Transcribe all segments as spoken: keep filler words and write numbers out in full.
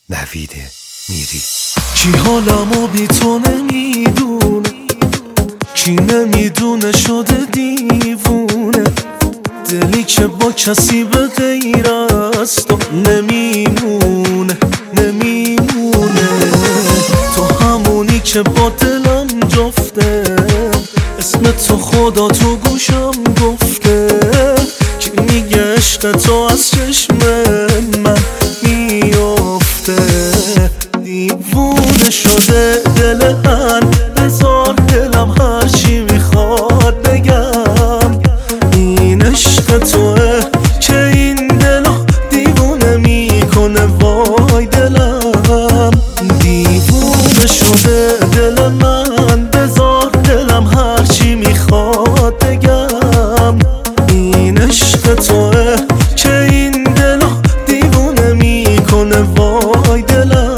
نوید میری. کی حالمو بی تو نمیدونه، کی نمیدونه شده دیوونه، دلی که با کسی به غیر از تو نمیمونه نمیمونه. تو همونی که با دلم جفته، اسم تو خدا تو گوشم گفته، کی میگه عشق تو از چشم من میافته. دیوونه شده دل من، بذار دلم هرچی میخواد بگم. این عشق توه که این دلو دیوونه میکنه، وای دلم. دیوونه شده دل من، بذار دلم هرچی میخواد بگم. این عشق توه که این دلو دیوونه میکنه، وای دلم.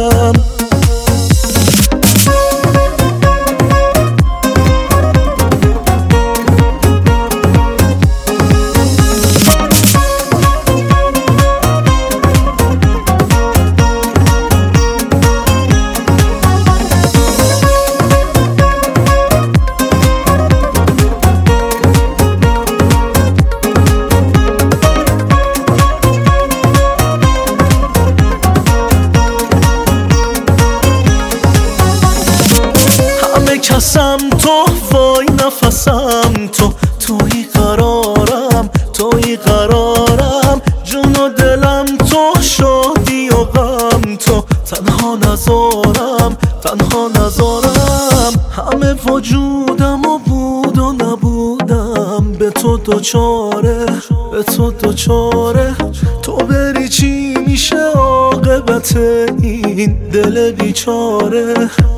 کسم تو، وای نفسم تو، توی قرارم توی قرارم، جون و دلم تو، شادی و غم تو، تنها نزارم تنها نزارم. همه وجودم و بود و نبودم، به تو دوچاره به تو دوچاره. تو بری چی میشه عاقبت این دل بیچاره.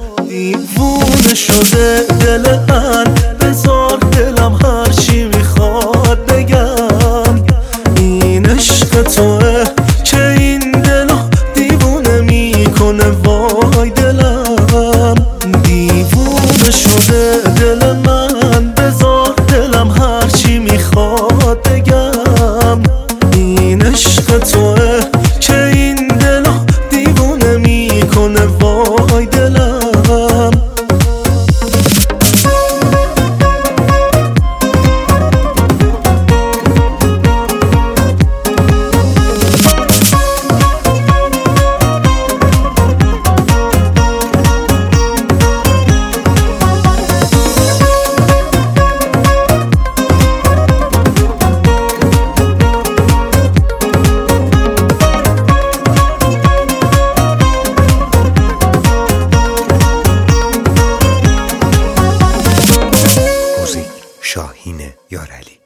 دیوونه شده دل من، بذار دلم هرچی میخواد بگم. این عشق توه که این دلو دیوونه میکنه، وای دلم. دیوونه شده دل من، بذار دلم هرچی میخواد بگم. این عشق توه که این دلو دیوونه میکنه، وای دلم. شاهین یارعلی.